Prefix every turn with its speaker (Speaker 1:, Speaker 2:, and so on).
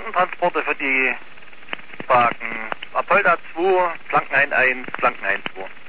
Speaker 1: Flankentransporte für die Wagen Apolda 2, Flanken 11, Flanken 12.